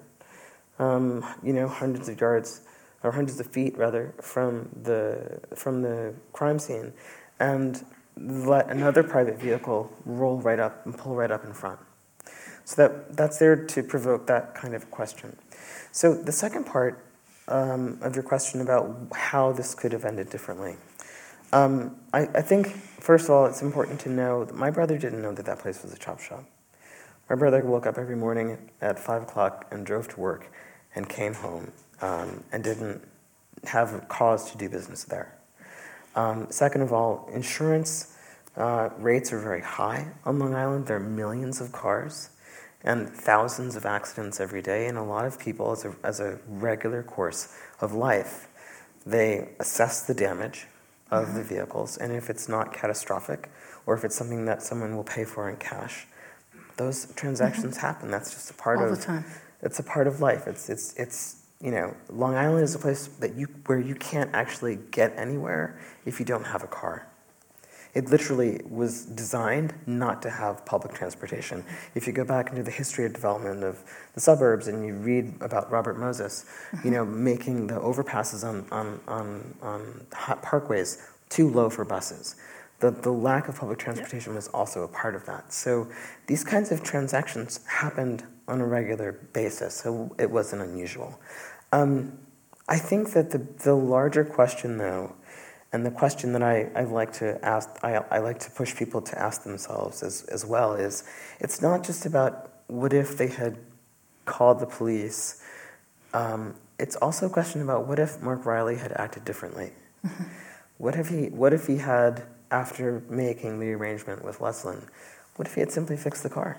Um, you know, hundreds of yards, or hundreds of feet rather, from the from the crime scene, and let another private vehicle roll right up and pull right up in front. So that that's there to provoke that kind of question. So the second part um, of your question about how this could have ended differently, um, I, I think first of all it's important to know that my brother didn't know that that place was a chop shop. My brother woke up every morning at five o'clock and drove to work and came home um, and didn't have a cause to do business there. Um, second of all, insurance uh, rates are very high on Long Island. There are millions of cars and thousands of accidents every day, and a lot of people, as a, as a regular course of life, they assess the damage of mm-hmm. the vehicles, and if it's not catastrophic, or if it's something that someone will pay for in cash, those transactions mm-hmm. happen. That's just a part all of the time. It's a part of life. It's it's it's you know, Long Island is a place that you where you can't actually get anywhere if you don't have a car. It literally was designed not to have public transportation. If you go back into the history of development of the suburbs and you read about Robert Moses, you know, making the overpasses on on on, on parkways too low for buses. The, the lack of public transportation was also a part of that. So these kinds of transactions happened on a regular basis, so it wasn't unusual. Um, I think that the, the larger question, though, and the question that I, I like to ask, I, I like to push people to ask themselves as, as well, is it's not just about what if they had called the police. Um, it's also a question about what if Mark Riley had acted differently. Mm-hmm. What if he? What if he had, after making the arrangement with Leslin, what if he had simply fixed the car?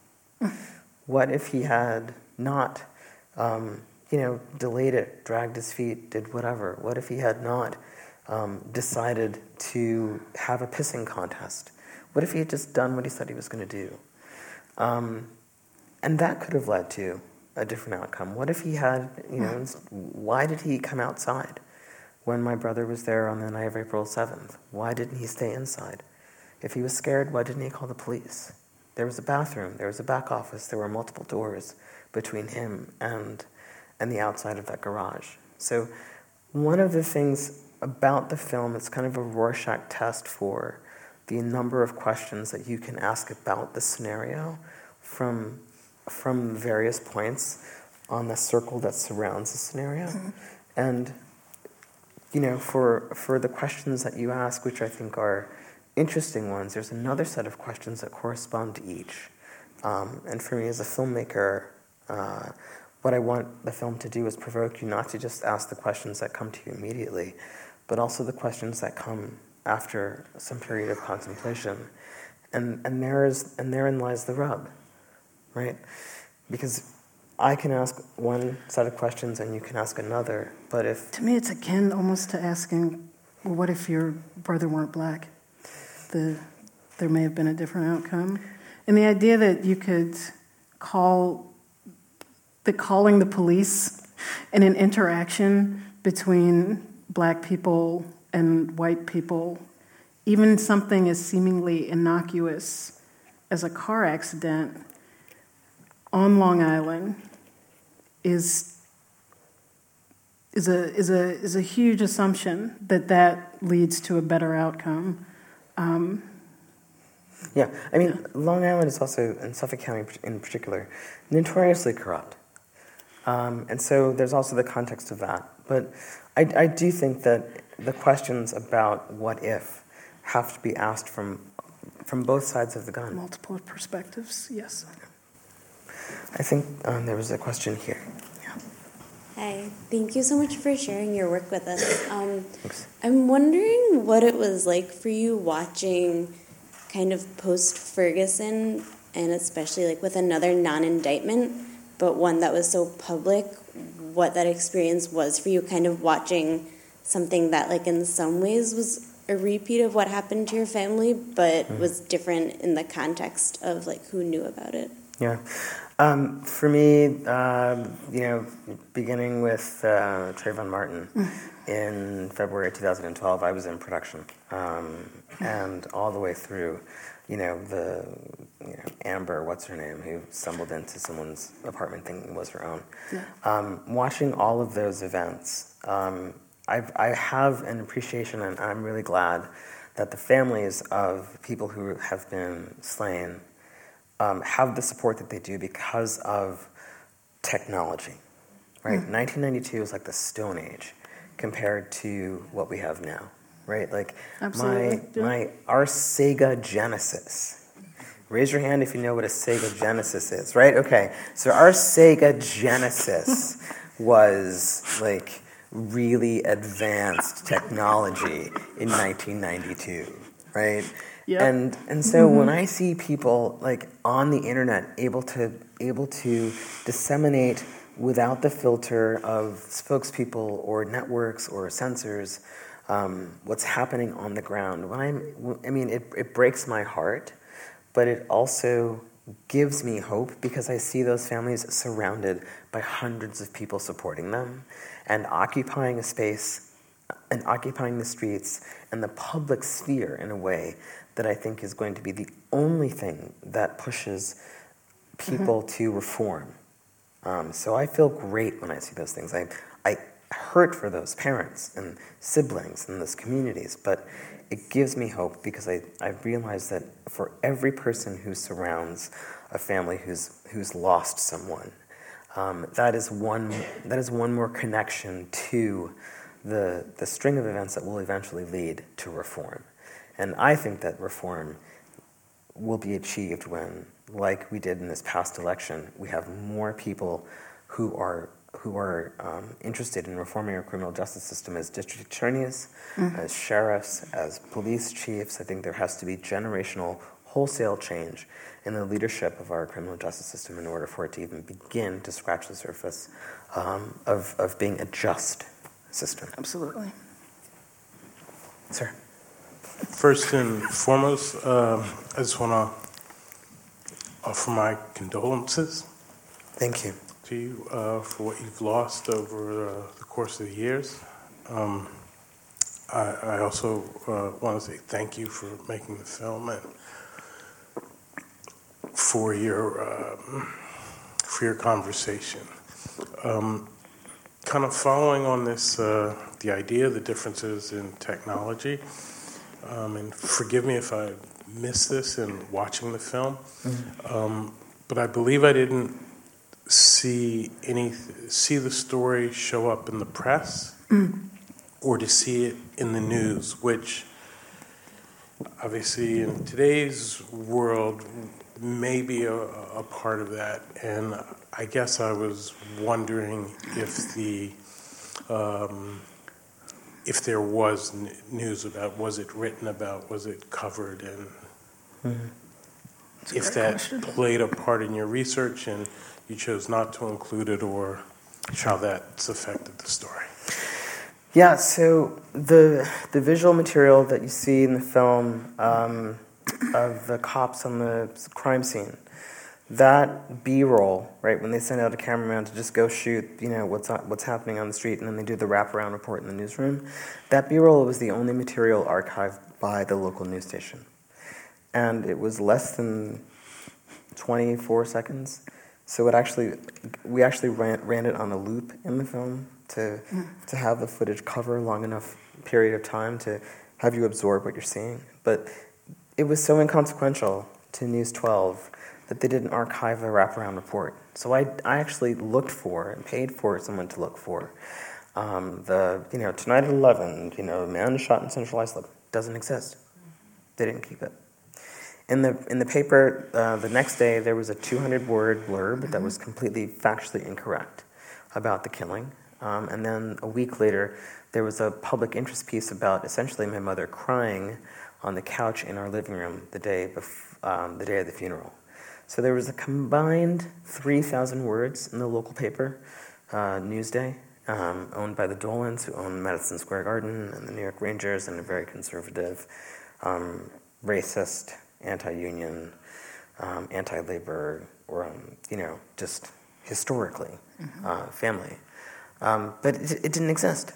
What if he had not, um, you know, delayed it, dragged his feet, did whatever? What if he had not um, decided to have a pissing contest? What if he had just done what he said he was going to do? Um, and that could have led to a different outcome. What if he had, you know, why did he come outside when my brother was there on the night of April seventh? Why didn't he stay inside? If he was scared, why didn't he call the police? There was a bathroom, there was a back office, there were multiple doors between him and and the outside of that garage. So one of the things about the film is kind of a Rorschach test for the number of questions that you can ask about the scenario from from various points on the circle that surrounds the scenario. Mm-hmm. And you know, for for the questions that you ask, which I think are interesting ones, there's another set of questions that correspond to each Um, and for me as a filmmaker, uh, what I want the film to do is provoke you not to just ask the questions that come to you immediately, but also the questions that come after some period of contemplation. And and there is and therein lies the rub, right? Because I can ask one set of questions and you can ask another, but if... To me, it's akin almost to asking, well, what if your brother weren't black? The, there may have been a different outcome. And the idea that you could call, that calling the police and an interaction between black people and white people, even something as seemingly innocuous as a car accident on Long Island, is is a is a is a huge assumption that that leads to a better outcome. Um, yeah, I mean, yeah. Long Island is also, in Suffolk County in particular, notoriously corrupt, um, and so there's also the context of that. But I, I do think that the questions about what if have to be asked from from both sides of the gun. Multiple perspectives, yes. I think um, there was a question here. Yeah. Hi, thank you so much for sharing your work with us. Um, Thanks. I'm wondering what it was like for you watching kind of post-Ferguson, and especially like with another non-indictment, but one that was so public, what that experience was for you, kind of watching something that like in some ways was a repeat of what happened to your family, but mm. was different in the context of like who knew about it. Yeah. Um, for me, uh, you know, beginning with uh, Trayvon Martin in February two thousand twelve, I was in production, um, and all the way through, you know, the you know, Amber, what's her name, who stumbled into someone's apartment thinking it was her own. Yeah. Um, watching all of those events, um, I've, I have an appreciation, and I'm really glad that the families of people who have been slain Um, have the support that they do because of technology, right? Mm. nineteen ninety-two is like the Stone Age compared to what we have now, right? Like Absolutely. my my our Sega Genesis. Raise your hand if you know what a Sega Genesis is, right? Okay, so our Sega Genesis was like really advanced technology in nineteen ninety-two, right? Yep. And and so mm-hmm. when I see people like on the internet able to able to disseminate without the filter of spokespeople or networks or censors um, what's happening on the ground, when I'm I mean it it breaks my heart, but it also gives me hope because I see those families surrounded by hundreds of people supporting them and occupying a space and occupying the streets and the public sphere in a way that I think is going to be the only thing that pushes people mm-hmm. to reform. Um, so I feel great when I see those things. I I hurt for those parents and siblings and those communities, but it gives me hope because I, I realize that for every person who surrounds a family who's who's lost someone, um, that is one that is one more connection to the the string of events that will eventually lead to reform. And I think that reform will be achieved when, like we did in this past election, we have more people who are who are um, interested in reforming our criminal justice system as district attorneys, mm-hmm. as sheriffs, as police chiefs. I think there has to be generational, wholesale change in the leadership of our criminal justice system in order for it to even begin to scratch the surface um, of, of being a just system. Absolutely. Sir. First and foremost, uh, I just want to offer my condolences. Thank you. To you uh, for what you've lost over uh, the course of the years. Um, I, I also uh, want to say thank you for making the film and for your um, for your conversation. Um, kind of following on this, uh, the idea, the differences in technology. Um, and forgive me if I missed this in watching the film, mm-hmm. um, but I believe I didn't see any see the story show up in the press mm. or to see it in the news, which obviously in today's world may be a, a part of that. And I guess I was wondering if the um, if there was n- news about, was it written about, was it covered, and mm-hmm. if that question. played a part in your research and you chose not to include it, or how that's affected the story. Yeah, so the the visual material that you see in the film um, of the cops on the crime scene, that B-roll, right, when they send out a cameraman to just go shoot, you know, what's what's happening on the street, and then they do the wraparound report in the newsroom, that B-roll was the only material archived by the local news station. And it was less than twenty-four seconds. So it actually, we actually ran, ran it on a loop in the film to to have the footage cover long enough period of time to have you absorb what you're seeing. But it was so inconsequential to News twelve that they didn't archive the wraparound report. So I, I actually looked for and paid for someone to look for um, the, you know, tonight at eleven, you know, man shot in Central Islip. Doesn't exist. They didn't keep it. In the in the paper, uh, the next day, there was a two hundred word blurb mm-hmm. that was completely factually incorrect about the killing. Um, and then a week later, there was a public interest piece about essentially my mother crying on the couch in our living room the day bef- um, the day of the funeral. So there was a combined three thousand words in the local paper, uh, Newsday, um, owned by the Dolans, who own Madison Square Garden, and the New York Rangers, and a very conservative, um, racist, anti-union, um, anti-labor, or, um, you know, just historically, mm-hmm. uh, family. Um, but it, it didn't exist.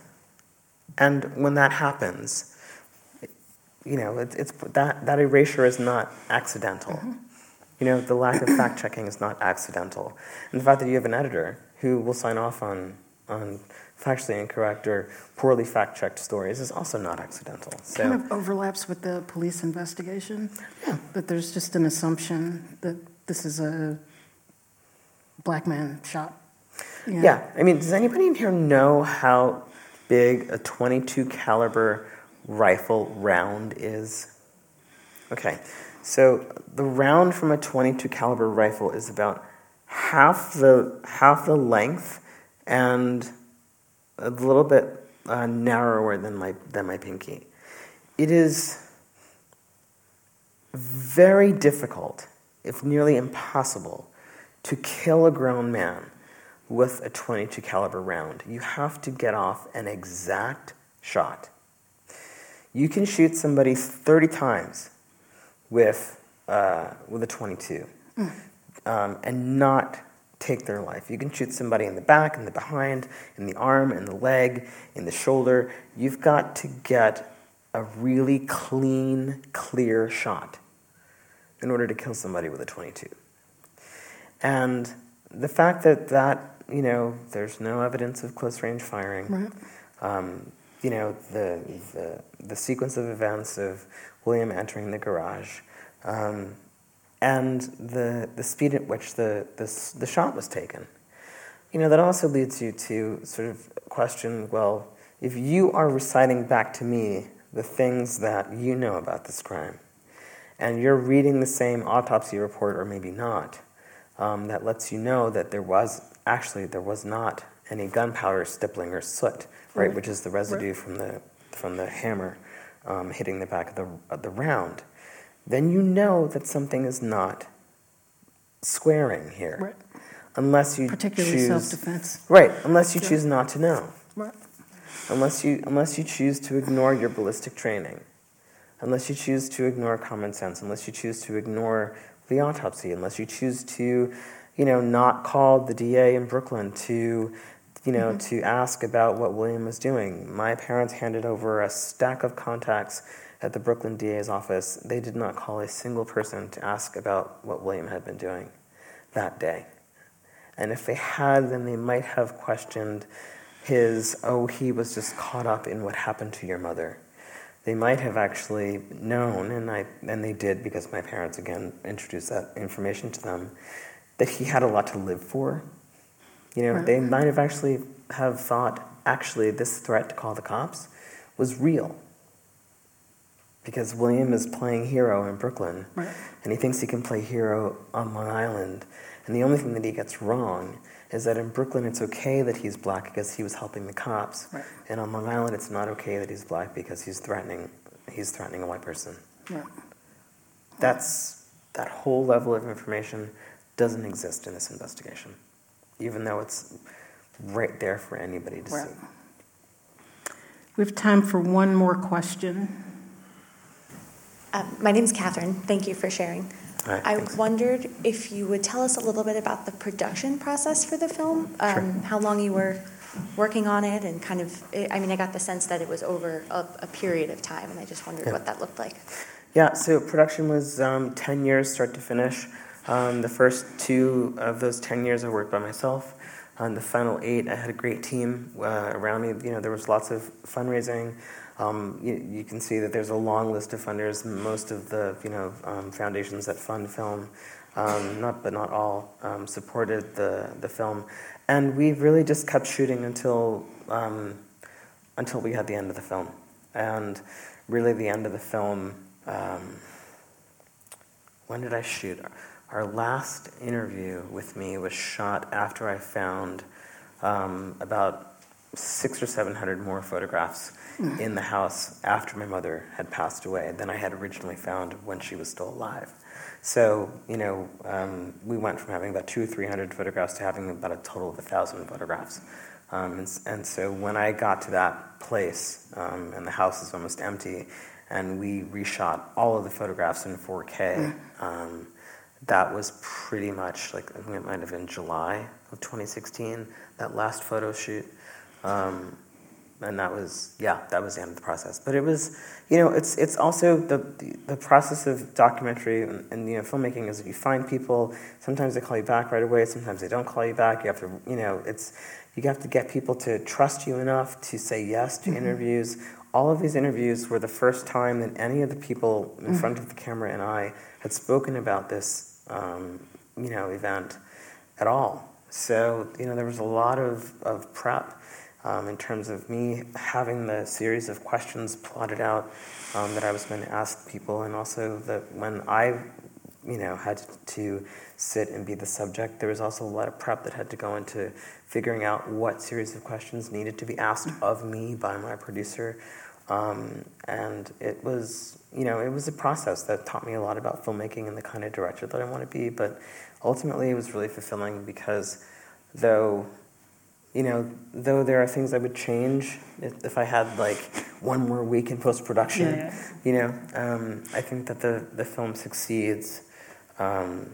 And when that happens, it, you know, it, it's that, that erasure is not accidental. Mm-hmm. You know, the lack of fact-checking is not accidental. And the fact that you have an editor who will sign off on on factually incorrect or poorly fact-checked stories is also not accidental. So, kind of overlaps with the police investigation. Yeah. That there's just an assumption that this is a black man shot. Yeah. yeah. I mean, does anybody in here know how big a twenty-two caliber rifle round is? Okay. So the round from a twenty-two caliber rifle is about half the half the length and a little bit uh, narrower than my than my pinky. It is very difficult, if nearly impossible, to kill a grown man with a twenty-two caliber round. You have to get off an exact shot. You can shoot somebody thirty times with uh, with a twenty-two mm. um, and not take their life. You can shoot somebody in the back, in the behind, in the arm, in the leg, in the shoulder. You've got to get a really clean, clear shot in order to kill somebody with a twenty-two. And the fact that that, you know, there's no evidence of close-range firing, right. um, you know, the, the the sequence of events of William entering the garage, um, and the the speed at which the, the the shot was taken. You know, that also leads you to sort of question, well, if you are reciting back to me the things that you know about this crime, and you're reading the same autopsy report, or maybe not, um, that lets you know that there was, actually, there was not any gunpowder, stippling, or soot, right, right. which is the residue right. from the from the hammer um, hitting the back of the of the round, then you know that something is not squaring here. Right. Unless you Particularly choose, self-defense. Right, unless you yeah. choose not to know. Right. Unless you unless you choose to ignore your ballistic training. Unless you choose to ignore common sense, unless you choose to ignore the autopsy, unless you choose to, you know, not call the D A in Brooklyn to, you know, mm-hmm. to ask about what William was doing. My parents handed over a stack of contacts at the Brooklyn D A's office. They did not call a single person to ask about what William had been doing that day. And if they had, then they might have questioned his, oh, he was just caught up in what happened to your mother. They might have actually known, and I and they did because my parents, again, introduced that information to them, that he had a lot to live for. You know, right. They might have actually have thought, actually, this threat to call the cops was real. because William is playing hero in Brooklyn, Right. and he thinks he can play hero on Long Island. And the only thing that he gets wrong is that in Brooklyn it's okay that he's black because he was helping the cops, Right. and on Long Island it's not okay that he's black because he's threatening he's threatening a white person. Right. That's that whole level of information doesn't exist in this investigation, even though it's right there for anybody to Right. see. We have time for one more question. Um, my name is Catherine. Thank you for sharing. All right, I thanks. wondered if you would tell us a little bit about the production process for the film, um, Sure. how long you were working on it, and kind of, I mean, I got the sense that it was over a, a period of time, and I just wondered Yeah. what that looked like. Yeah, so production was um, ten years start to finish. Um, the first two of those ten years I worked by myself. On the final eight, I had a great team uh, around me. You know, there was lots of fundraising. Um, you, you can see that there's a long list of funders. Most of the you know um, foundations that fund film, um, not but not all, um, supported the the film, and we really just kept shooting until um, until we had the end of the film, and really the end of the film. Um, when did I shoot? Our last interview with me was shot after I found um, about six or seven hundred more photographs mm. in the house after my mother had passed away than I had originally found when she was still alive. So, you know, um, we went from having about two or three hundred photographs to having about a total of a thousand photographs. Um, and, and so when I got to that place, um, and the house is almost empty, and we reshot all of the photographs in four K. Um, that was pretty much, like, I think it might have been July of twenty sixteen, that last photo shoot. Um, and that was, yeah, that was the end of the process. But it was, you know, it's it's also the the, the process of documentary and, and, you know, filmmaking is that you find people, sometimes they call you back right away, sometimes they don't call you back. You have to, you know, it's, you have to get people to trust you enough to say yes to mm-hmm. interviews. All of these interviews were the first time that any of the people in mm-hmm. front of the camera and I had spoken about this, um, you know, event at all. So, you know, there was a lot of, of prep um, in terms of me having the series of questions plotted out um, that I was going to ask people, and also that when I, you know, had to sit and be the subject, there was also a lot of prep that had to go into figuring out what series of questions needed to be asked of me by my producer. Um, and it was, you know, it was a process that taught me a lot about filmmaking and the kind of director that I want to be. But ultimately, it was really fulfilling because, though, you know, though there are things I would change if, if I had like one more week in post production, yeah. you know, um, I think that the the film succeeds um,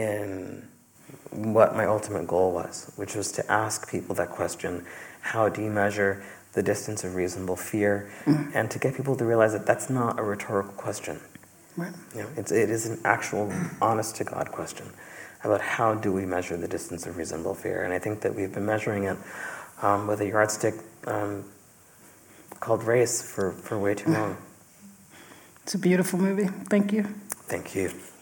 in what my ultimate goal was, which was to ask people that question: how do you measure the distance of reasonable fear, mm-hmm. and to get people to realize that that's not a rhetorical question. Right. You know, it's, it is an actual, honest-to-God question about how do we measure the distance of reasonable fear. And I think that we've been measuring it um, with a yardstick um, called race for, for way too long. It's a beautiful movie. Thank you. Thank you.